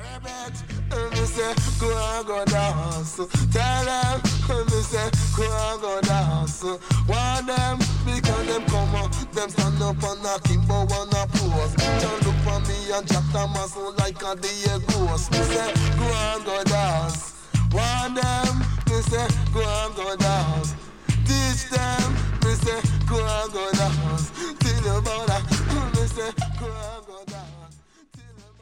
Me say, go and go dance. Tell them, me say, go and go dance. Want them, because them come up, them stand up on a Kimbo on a pose. Just look for me and Jack Thomas like a Diego. Me say, go and go dance. Want them, me say, go and go dance.